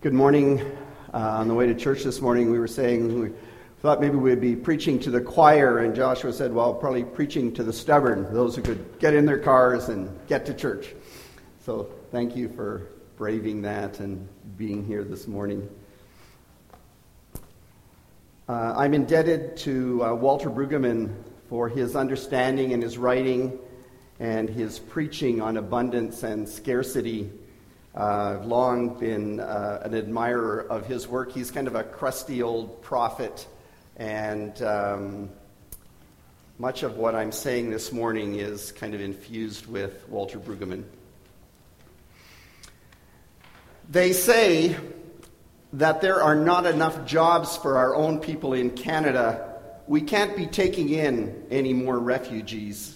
Good morning. On the way to church this morning, we thought maybe we'd be preaching to the choir, and Joshua said, well, probably preaching to the stubborn, those who could get in their cars and get to church. So thank you for braving that and being here this morning. I'm indebted to Walter Brueggemann for his understanding and his writing and his preaching on abundance and scarcity. I've long been an admirer of his work. He's kind of a crusty old prophet, and much of what I'm saying this morning is kind of infused with Walter Brueggemann. They say that there are not enough jobs for our own people in Canada. We can't be taking in any more refugees.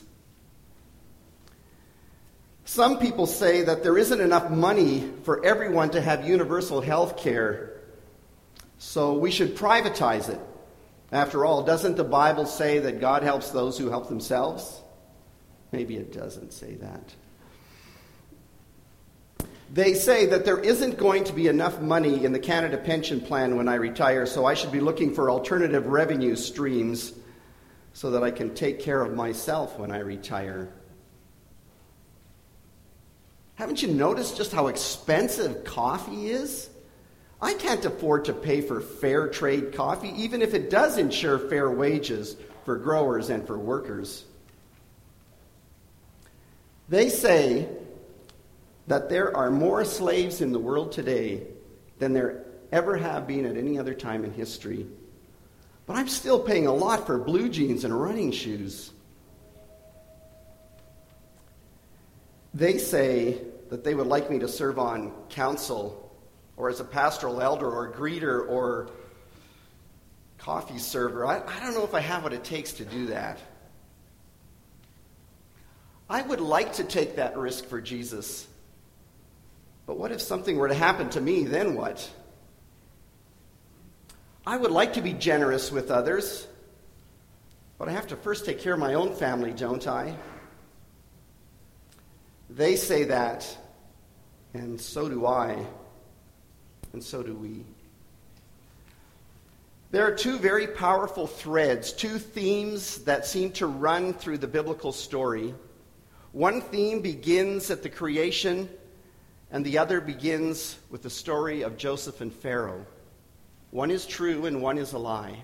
Some people say that there isn't enough money for everyone to have universal health care, so we should privatize it. After all, doesn't the Bible say that God helps those who help themselves? Maybe it doesn't say that. They say that there isn't going to be enough money in the Canada Pension Plan when I retire, so I should be looking for alternative revenue streams so that I can take care of myself when I retire. Haven't you noticed just how expensive coffee is? I can't afford to pay for fair trade coffee, even if it does ensure fair wages for growers and for workers. They say that there are more slaves in the world today than there ever have been at any other time in history. But I'm still paying a lot for blue jeans and running shoes. They say that they would like me to serve on council or as a pastoral elder or greeter or coffee server. I don't know if I have what it takes to do that. I would like to take that risk for Jesus. But what if something were to happen to me? Then what? I would like to be generous with others, but I have to first take care of my own family, don't I? They say that, and so do I, and so do we. There are two very powerful threads, two themes that seem to run through the biblical story. One theme begins at the creation, and the other begins with the story of Joseph and Pharaoh. One is true and one is a lie.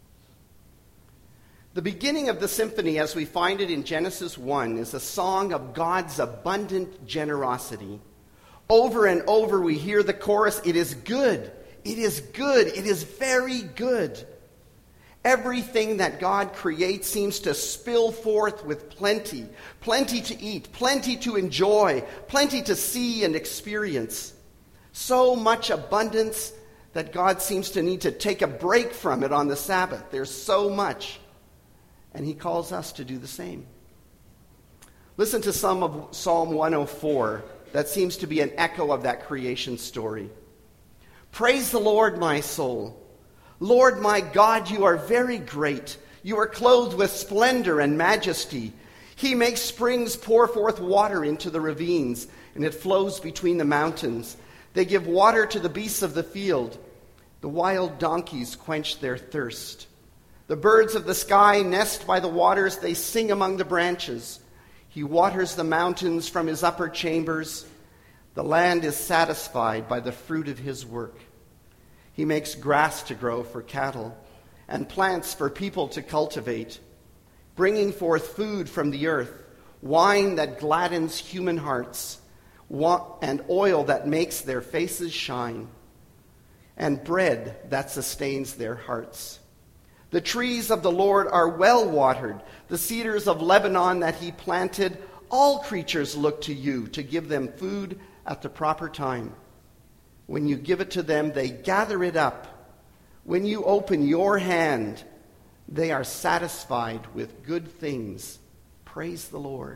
The beginning of the symphony, as we find it in Genesis 1, is a song of God's abundant generosity. Over and over we hear the chorus, it is good, it is good, it is very good. Everything that God creates seems to spill forth with plenty. Plenty to eat, plenty to enjoy, plenty to see and experience. So much abundance that God seems to need to take a break from it on the Sabbath. There's so much. And he calls us to do the same. Listen to some of Psalm 104 that seems to be an echo of that creation story. Praise the Lord, my soul. Lord, my God, you are very great. You are clothed with splendor and majesty. He makes springs pour forth water into the ravines, and it flows between the mountains. They give water to the beasts of the field. The wild donkeys quench their thirst. The birds of the sky nest by the waters. They sing among the branches. He waters the mountains from his upper chambers. The land is satisfied by the fruit of his work. He makes grass to grow for cattle and plants for people to cultivate, bringing forth food from the earth, wine that gladdens human hearts, and oil that makes their faces shine, and bread that sustains their hearts. The trees of the Lord are well watered, the cedars of Lebanon that he planted. All creatures look to you to give them food at the proper time. When you give it to them, they gather it up. When you open your hand, they are satisfied with good things. Praise the Lord.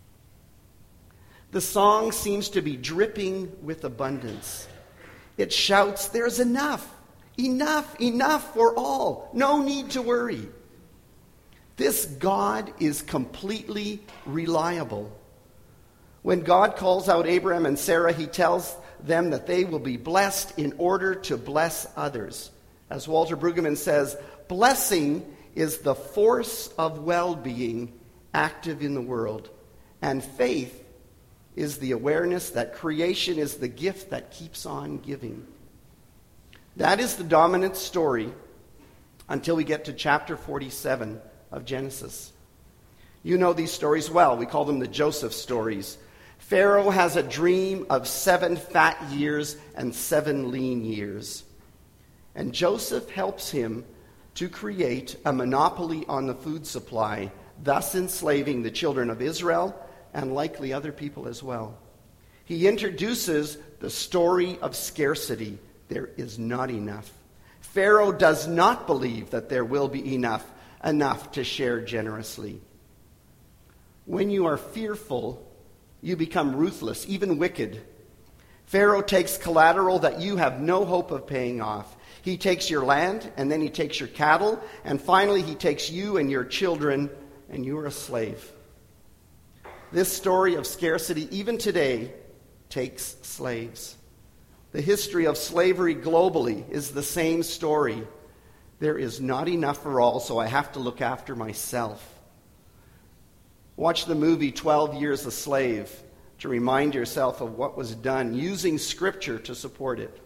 The song seems to be dripping with abundance. It shouts, there's enough. Enough, enough for all. No need to worry. This God is completely reliable. When God calls out Abraham and Sarah, he tells them that they will be blessed in order to bless others. As Walter Brueggemann says, blessing is the force of well-being active in the world, and faith is the awareness that creation is the gift that keeps on giving. That is the dominant story until we get to chapter 47 of Genesis. You know these stories well. We call them the Joseph stories. Pharaoh has a dream of 7 fat years and 7 lean years. And Joseph helps him to create a monopoly on the food supply, thus enslaving the children of Israel and likely other people as well. He introduces the story of scarcity. There is not enough. Pharaoh does not believe that there will be enough to share generously. When you are fearful, you become ruthless, even wicked. Pharaoh takes collateral that you have no hope of paying off. He takes your land, and then he takes your cattle, and finally he takes you and your children, and you are a slave. This story of scarcity, even today, takes slaves. The history of slavery globally is the same story. There is not enough for all, so I have to look after myself. Watch the movie 12 Years a Slave to remind yourself of what was done, using Scripture to support it.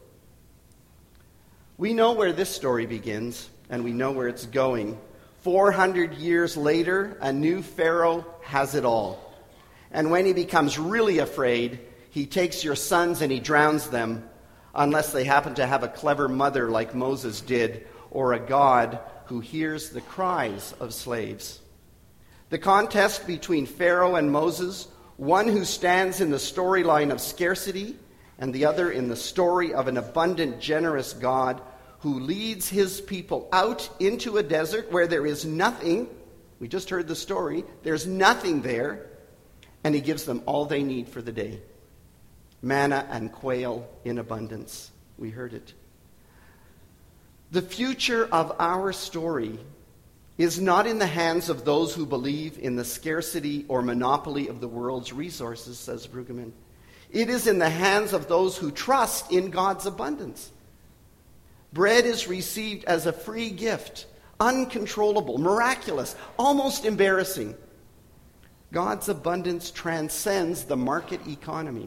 We know where this story begins, and we know where it's going. 400 years later, a new Pharaoh has it all. And when he becomes really afraid, he takes your sons and he drowns them, unless they happen to have a clever mother like Moses did, or a God who hears the cries of slaves. The contest between Pharaoh and Moses, one who stands in the storyline of scarcity and the other in the story of an abundant, generous God who leads his people out into a desert where there is nothing. We just heard the story. There's nothing there, and he gives them all they need for the day. Manna and quail in abundance. We heard it. The future of our story is not in the hands of those who believe in the scarcity or monopoly of the world's resources, says Brueggemann. It is in the hands of those who trust in God's abundance. Bread is received as a free gift, uncontrollable, miraculous, almost embarrassing. God's abundance transcends the market economy.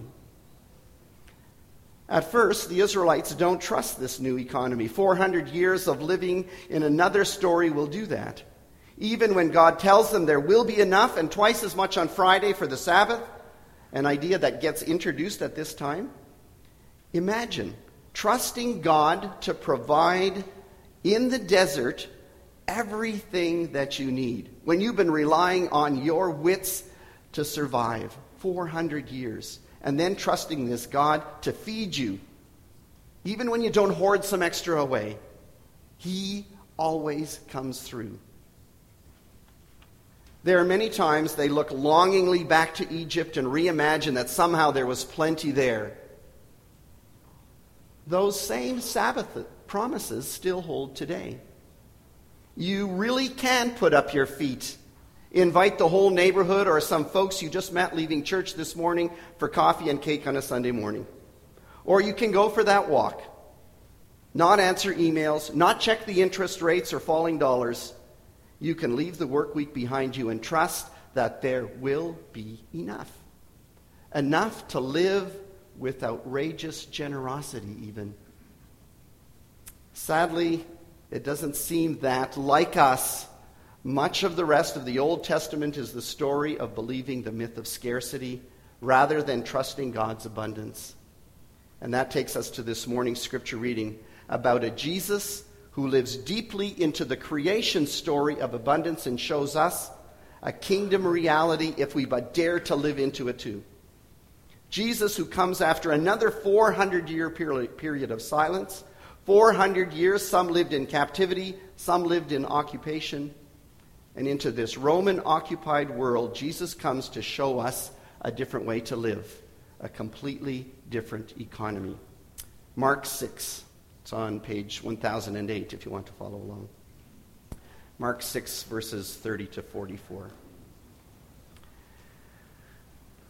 At first, the Israelites don't trust this new economy. 400 years of living in another story will do that. Even when God tells them there will be enough and twice as much on Friday for the Sabbath, an idea that gets introduced at this time. Imagine trusting God to provide in the desert everything that you need when you've been relying on your wits to survive 400 years. And then trusting this God to feed you, even when you don't hoard some extra away. He always comes through. There are many times they look longingly back to Egypt and reimagine that somehow there was plenty there. Those same Sabbath promises still hold today. You really can put up your feet, invite the whole neighborhood or some folks you just met leaving church this morning for coffee and cake on a Sunday morning. Or you can go for that walk, not answer emails, not check the interest rates or falling dollars. You can leave the work week behind you and trust that there will be enough. Enough to live with outrageous generosity even. Sadly, it doesn't seem that, like us, much of the rest of the Old Testament is the story of believing the myth of scarcity rather than trusting God's abundance. And that takes us to this morning's scripture reading about a Jesus who lives deeply into the creation story of abundance and shows us a kingdom reality if we but dare to live into it too. Jesus who comes after another 400-year period of silence. 400 years, some lived in captivity, some lived in occupation. And into this Roman-occupied world, Jesus comes to show us a different way to live, a completely different economy. Mark 6. It's on page 1008 if you want to follow along. Mark 6, verses 30 to 44.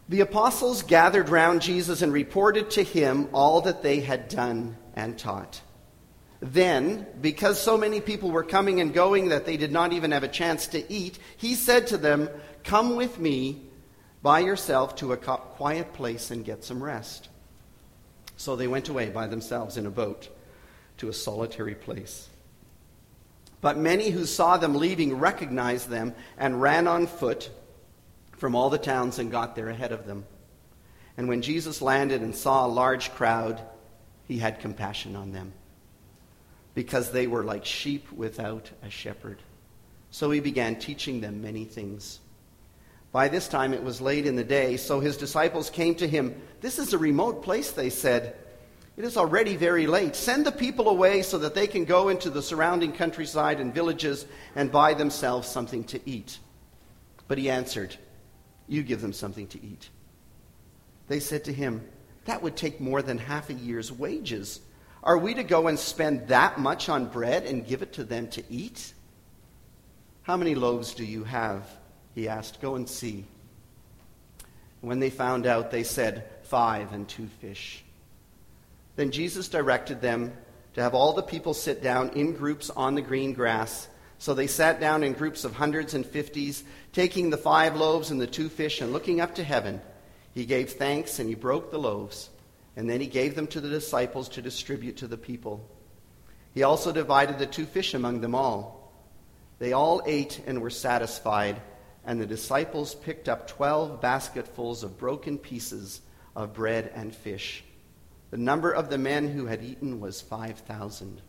The apostles gathered round Jesus and reported to him all that they had done and taught. Then, because so many people were coming and going that they did not even have a chance to eat, he said to them, "Come with me by yourself to a quiet place and get some rest." So they went away by themselves in a boat to a solitary place. But many who saw them leaving recognized them and ran on foot from all the towns and got there ahead of them. And when Jesus landed and saw a large crowd, he had compassion on them, because they were like sheep without a shepherd. So he began teaching them many things. By this time it was late in the day, so his disciples came to him. "This is a remote place," they said. "It is already very late. Send the people away so that they can go into the surrounding countryside and villages and buy themselves something to eat." But he answered, "You give them something to eat." They said to him, "That would take more than half a year's wages. Are we to go and spend that much on bread and give it to them to eat?" "How many loaves do you have?" he asked. "Go and see." When they found out, they said, 5 and 2 fish. Then Jesus directed them to have all the people sit down in groups on the green grass. So they sat down in groups of hundreds and fifties, taking the 5 loaves and the 2 fish, and looking up to heaven, he gave thanks and he broke the loaves, and then he gave them to the disciples to distribute to the people. He also divided the 2 fish among them all. They all ate and were satisfied, and the disciples picked up 12 basketfuls of broken pieces of bread and fish. The number of the men who had eaten was 5,000.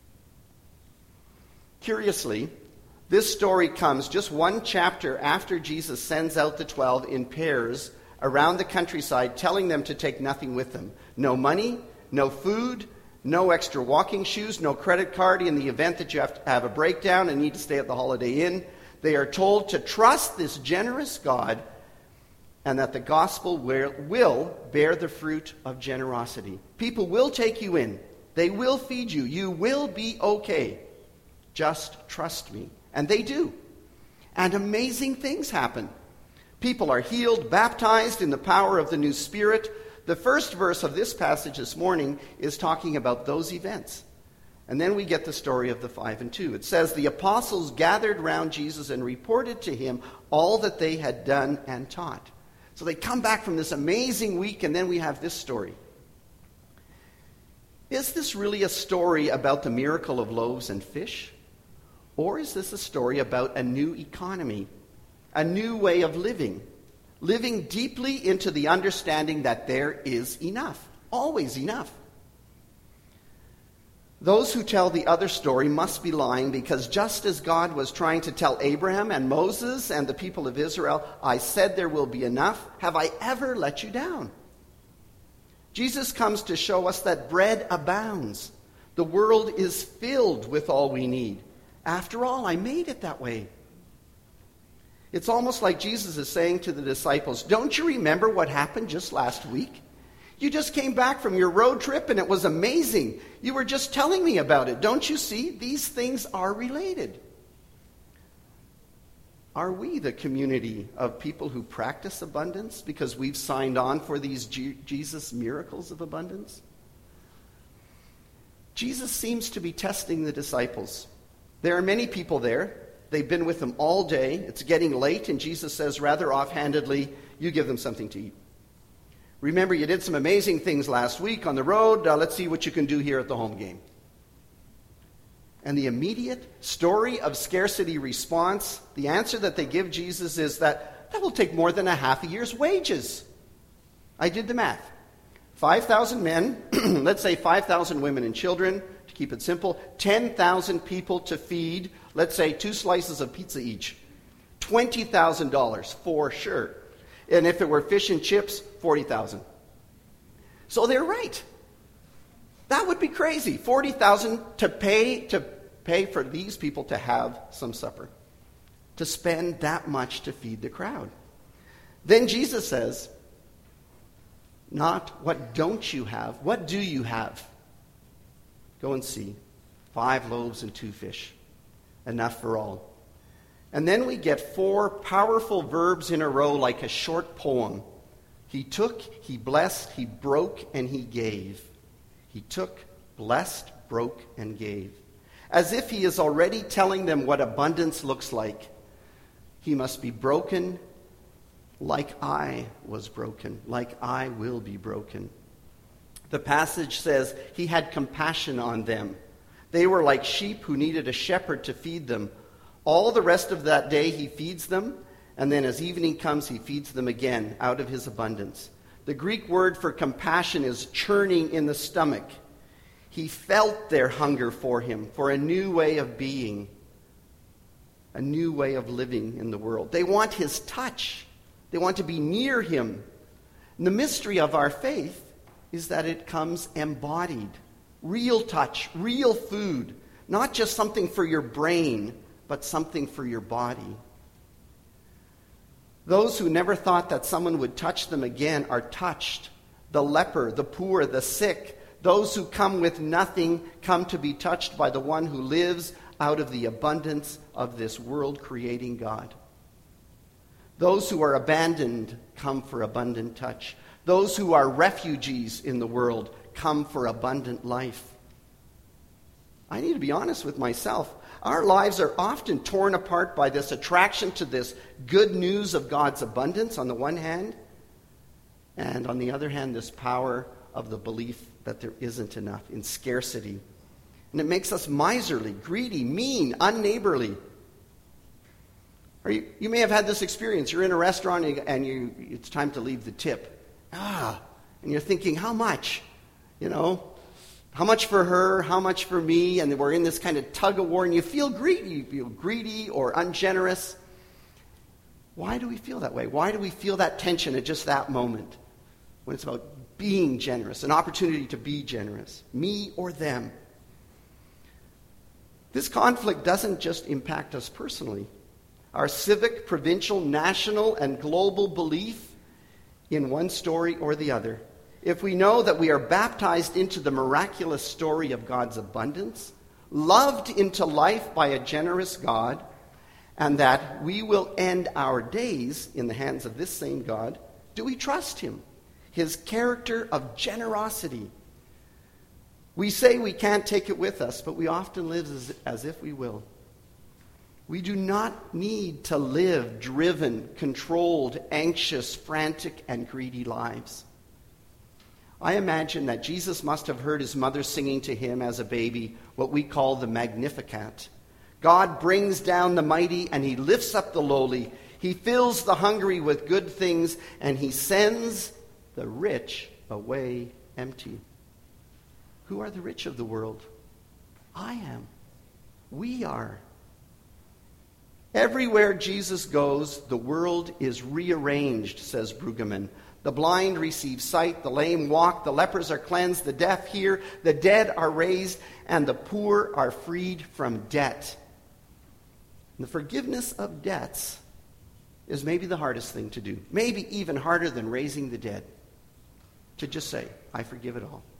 Curiously, this story comes just one chapter after Jesus sends out the 12 in pairs around the countryside, telling them to take nothing with them. No money, no food, no extra walking shoes, no credit card in the event that you have to have a breakdown and need to stay at the Holiday Inn. They are told to trust this generous God and that the gospel will bear the fruit of generosity. People will take you in. They will feed you. You will be okay. Just trust me. And they do. And amazing things happen. People are healed, baptized in the power of the new Spirit. The first verse of this passage this morning is talking about those events. And then we get the story of the 5 and 2. It says, the apostles gathered round Jesus and reported to him all that they had done and taught. So they come back from this amazing week, and then we have this story. Is this really a story about the miracle of loaves and fish? Or is this a story about a new economy, a new way of living deeply into the understanding that there is enough, always enough? Those who tell the other story must be lying, because just as God was trying to tell Abraham and Moses and the people of Israel, I said there will be enough, have I ever let you down? Jesus comes to show us that bread abounds. The world is filled with all we need. After all, I made it that way. It's almost like Jesus is saying to the disciples, don't you remember what happened just last week? You just came back from your road trip and it was amazing. You were just telling me about it. Don't you see? These things are related. Are we the community of people who practice abundance because we've signed on for these Jesus miracles of abundance? Jesus seems to be testing the disciples. There are many people there. They've been with him all day. It's getting late, and Jesus says rather offhandedly, you give them something to eat. Remember, you did some amazing things last week on the road. Let's see what you can do here at the home game. And the immediate story of scarcity response, the answer that they give Jesus is that will take more than a half a year's wages. I did the math. 5,000 men, let's say 5,000 women and children, to keep it simple, 10,000 people to feed, let's say 2 slices of pizza each. $20,000 for sure. And if it were fish and chips, $40,000. So they're right. That would be crazy. $40,000 to pay for these people to have some supper. To spend that much to feed the crowd. Then Jesus says, not what don't you have, what do you have? Go and see. 5 loaves and 2 fish. Enough for all. And then we get 4 powerful verbs in a row like a short poem. He took, he blessed, he broke, and he gave. He took, blessed, broke, and gave. As if he is already telling them what abundance looks like. He must be broken like I was broken, like I will be broken. The passage says he had compassion on them. They were like sheep who needed a shepherd to feed them. All the rest of that day he feeds them, and then as evening comes, he feeds them again out of his abundance. The Greek word for compassion is churning in the stomach. He felt their hunger for him, for a new way of being, a new way of living in the world. They want his touch. They want to be near him. And the mystery of our faith is that it comes embodied. Real touch, real food. Not just something for your brain, but something for your body. Those who never thought that someone would touch them again are touched. The leper, the poor, the sick, those who come with nothing come to be touched by the one who lives out of the abundance of this world-creating God. Those who are abandoned come for abundant touch. Those who are refugees in the world come for abundant life. I need to be honest with myself. Our lives are often torn apart by this attraction to this good news of God's abundance on the one hand, and on the other hand, this power of the belief that there isn't enough, in scarcity. And it makes us miserly, greedy, mean, unneighborly. Or you may have had this experience. You're in a restaurant and it's time to leave the tip. And you're thinking, how much? How much for her? How much for me? And we're in this kind of tug of war, and you feel greedy. You feel greedy or ungenerous. Why do we feel that way? Why do we feel that tension at just that moment when it's about being generous, an opportunity to be generous, me or them? This conflict doesn't just impact us personally. Our civic, provincial, national, and global belief in one story or the other. If we know that we are baptized into the miraculous story of God's abundance, loved into life by a generous God, and that we will end our days in the hands of this same God, do we trust him? His character of generosity. We say we can't take it with us, but we often live as if we will. We do not need to live driven, controlled, anxious, frantic, and greedy lives. I imagine that Jesus must have heard his mother singing to him as a baby what we call the Magnificat. God brings down the mighty and he lifts up the lowly. He fills the hungry with good things and he sends the rich away empty. Who are the rich of the world? I am. We are. Everywhere Jesus goes, the world is rearranged, says Brueggemann. The blind receive sight, the lame walk, the lepers are cleansed, the deaf hear, the dead are raised, and the poor are freed from debt. And the forgiveness of debts is maybe the hardest thing to do, maybe even harder than raising the dead, to just say, I forgive it all.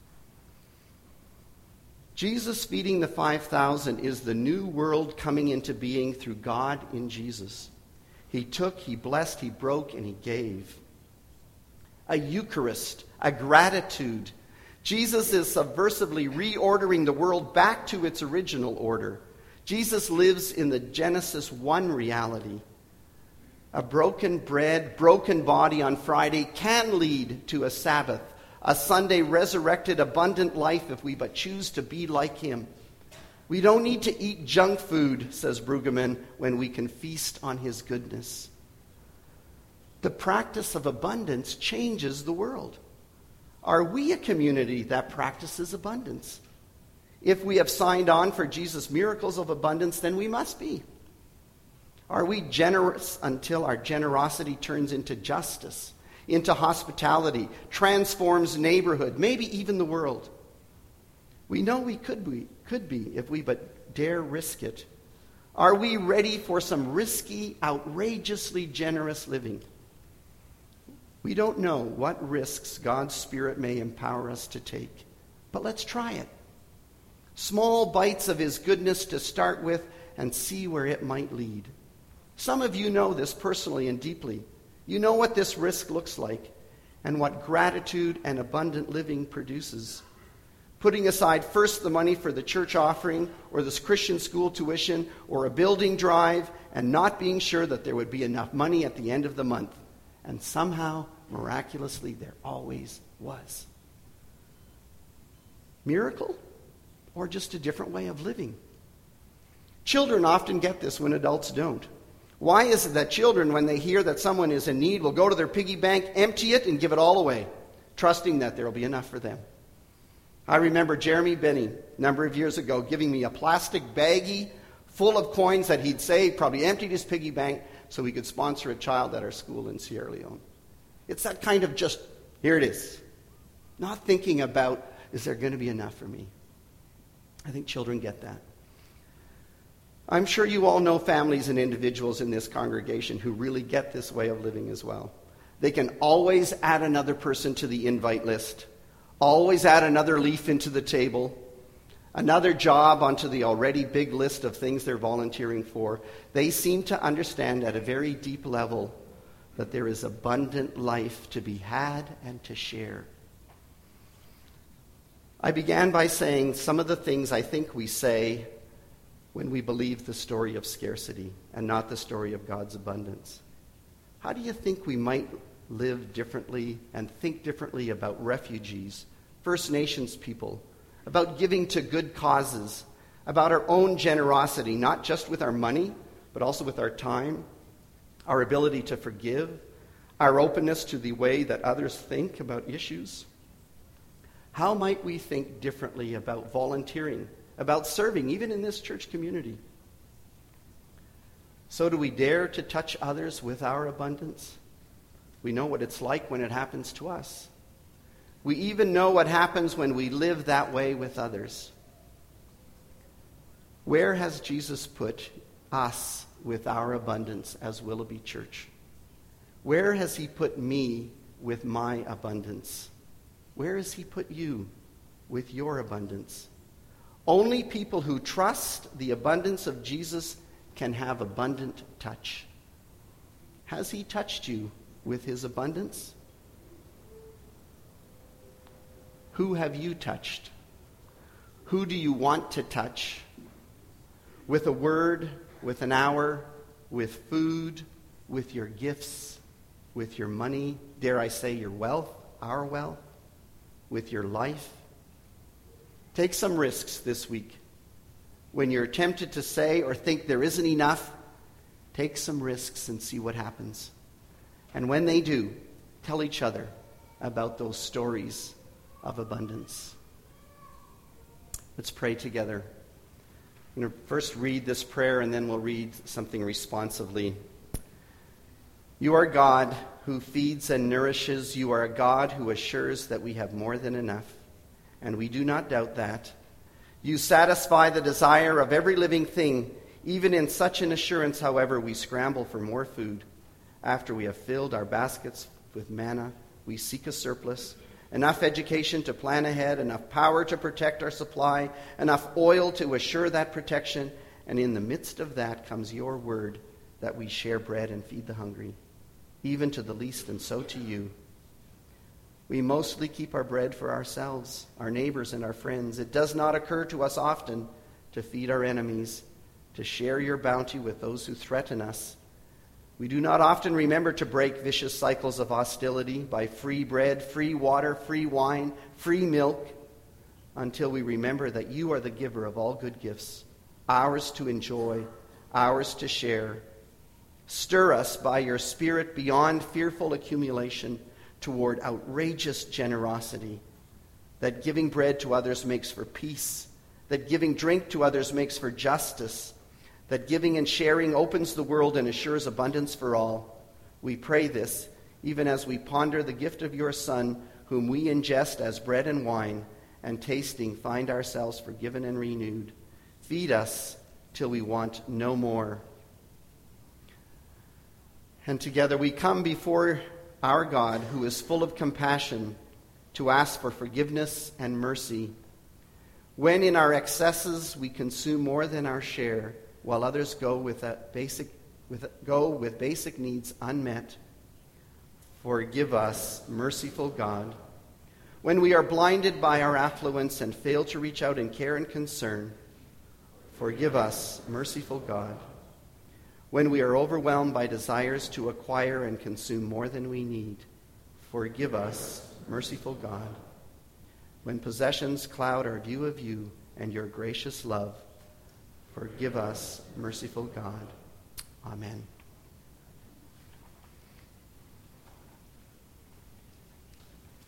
Jesus feeding the 5,000 is the new world coming into being through God in Jesus. He took, he blessed, he broke, and he gave. A Eucharist, a gratitude. Jesus is subversively reordering the world back to its original order. Jesus lives in the Genesis 1 reality. A broken bread, broken body on Friday can lead to a Sabbath, a Sunday resurrected abundant life if we but choose to be like him. We don't need to eat junk food, says Brueggemann, when we can feast on his goodness. The practice of abundance changes the world. Are we a community that practices abundance? If we have signed on for Jesus' miracles of abundance, then we must be. Are we generous until our generosity turns into justice, into hospitality, transforms neighborhood, maybe even the world? We know we could be if we but dare risk it. Are we ready for some risky, outrageously generous living? We don't know what risks God's Spirit may empower us to take, but let's try it. Small bites of his goodness to start with and see where it might lead. Some of you know this personally and deeply. You know what this risk looks like. and what gratitude and abundant living produces. Putting aside first the money for the church offering or this Christian school tuition or a building drive and not being sure that there would be enough money at the end of the month. And somehow, miraculously, there always was. Miracle? Or just a different way of living? Children often get this when adults don't. Why is it that children, when they hear that someone is in need, will go to their piggy bank, empty it, and give it all away, trusting that there will be enough for them? I remember Jeremy Benny, a number of years ago, giving me a plastic baggie full of coins that he'd saved, probably emptied his piggy bank, so we could sponsor a child at our school in Sierra Leone. It's that kind of just, here it is. Not thinking about, is there going to be enough for me? I think children get that. I'm sure you all know families and individuals in this congregation who really get this way of living as well. They can always add another person to the invite list, always add another leaf into the table, another job onto the already big list of things they're volunteering for. They seem to understand at a very deep level that there is abundant life to be had and to share. I began by saying some of the things I think we say when we believe the story of scarcity and not the story of God's abundance. How do you think we might live differently and think differently about refugees, First Nations people, about giving to good causes, about our own generosity, not just with our money, but also with our time, our ability to forgive, our openness to the way that others think about issues? How might we think differently about volunteering, about serving, even in this church community? So do we dare to touch others with our abundance? We know what it's like when it happens to us. We even know what happens when we live that way with others. Where has Jesus put us with our abundance as Willoughby Church? Where has he put me with my abundance? Where has he put you with your abundance? Only people who trust the abundance of Jesus can have abundant touch. Has he touched you with his abundance? Who have you touched? Who do you want to touch? With a word, with an hour, with food, with your gifts, with your money, dare I say your wealth, our wealth, with your life? Take some risks this week. When you're tempted to say or think there isn't enough, take some risks and see what happens. And when they do, tell each other about those stories of abundance. Let's pray together. I'm going to first read this prayer and then we'll read something responsively. You are God who feeds and nourishes. You are a God who assures that we have more than enough. And we do not doubt that. You satisfy the desire of every living thing. Even in such an assurance, however, we scramble for more food. After we have filled our baskets with manna, we seek a surplus. Enough education to plan ahead, enough power to protect our supply, enough oil to assure that protection. And in the midst of that comes your word that we share bread and feed the hungry, even to the least, and so to you. We mostly keep our bread for ourselves, our neighbors, and our friends. It does not occur to us often to feed our enemies, to share your bounty with those who threaten us. We do not often remember to break vicious cycles of hostility by free bread, free water, free wine, free milk, until we remember that you are the giver of all good gifts, ours to enjoy, ours to share. Stir us by your Spirit beyond fearful accumulation toward outrageous generosity, that giving bread to others makes for peace, that giving drink to others makes for justice, that giving and sharing opens the world and assures abundance for all. We pray this even as we ponder the gift of your Son, whom we ingest as bread and wine, and tasting find ourselves forgiven and renewed. Feed us till we want no more. And together we come before our God, who is full of compassion, to ask for forgiveness and mercy. When in our excesses we consume more than our share, while others go with basic needs unmet, forgive us, merciful God. When we are blinded by our affluence and fail to reach out in care and concern, forgive us, merciful God. When we are overwhelmed by desires to acquire and consume more than we need, forgive us, merciful God. When possessions cloud our view of you and your gracious love, forgive us, merciful God. Amen.